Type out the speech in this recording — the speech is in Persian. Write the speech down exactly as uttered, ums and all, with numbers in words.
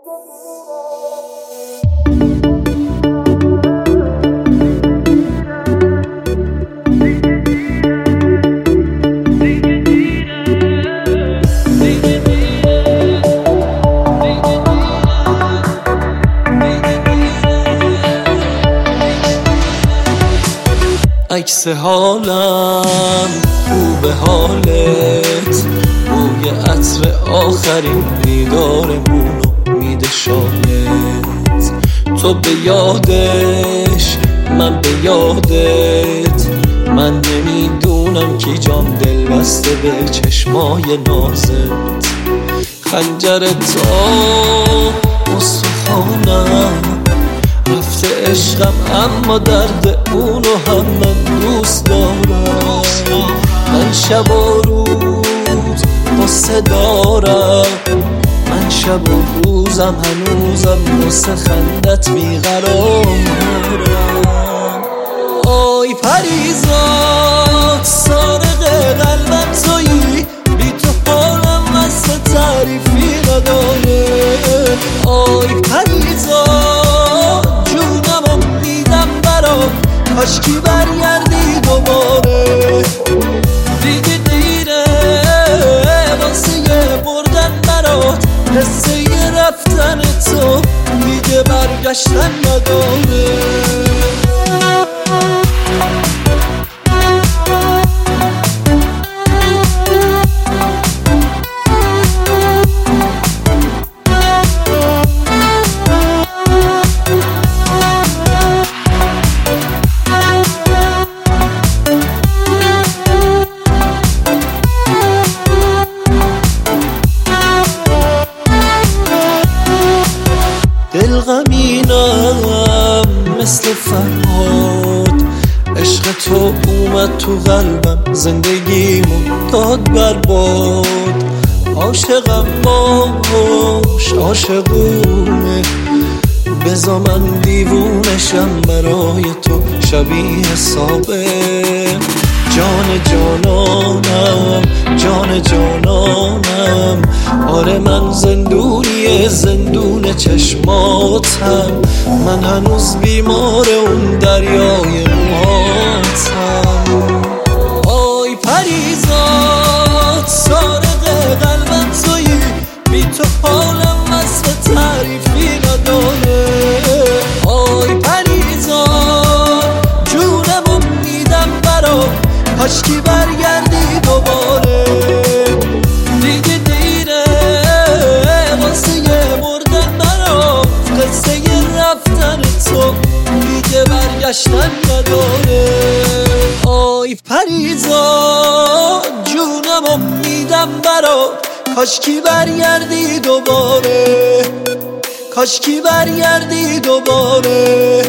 عکس حالم رو به حالت، بوی عطر آخرین دیدارمونو میده شالت. تو به یادش من به یادت، من نمیدونم کی جام دل بسته به چشمای نازت. خنجر تا استخوانم رفته عشقم، اما درد اونو هم من دوست دارم. من شب و روز قصه دارم، من شب و روزم هنوزم واسه خندت بیقرارم. آی پریزاد سارق قلبم تویی، بی تو حالم واسه تعریفی نداره. آی پریزاد جونمو میدم برات، کاشکی برگردی دوباره. دیگه دیره واسه یه بردن برات، قصه یه رفتن تو دیگه برگشتن نداره. دل غمینم مثل فرهاد، عشق تو اومد تو قلبم، زندگیمو داد برباد. عاشقم باش عاشقونه، بذار من دیوونشم برای تو شبیه سابه. جان جانانم جان جانانم، آره من زندونی زندون چشماتم. من هنوز بیمار اون دریای موهاتم. آی پریزاد سارق قلبم تویی، بی تو حالم وصف تعریفی نداره. آی پریزاد جونمو میدم برات، کاشکی برگردی دوباره. دیگه دیره واسه یه مردن برات، قصه یه رفتن تو دیگه برگشتن نداره. آی پریزاد جونمو میدم برات، کاشکی برگردی دوباره، کاشکی برگردی دوباره.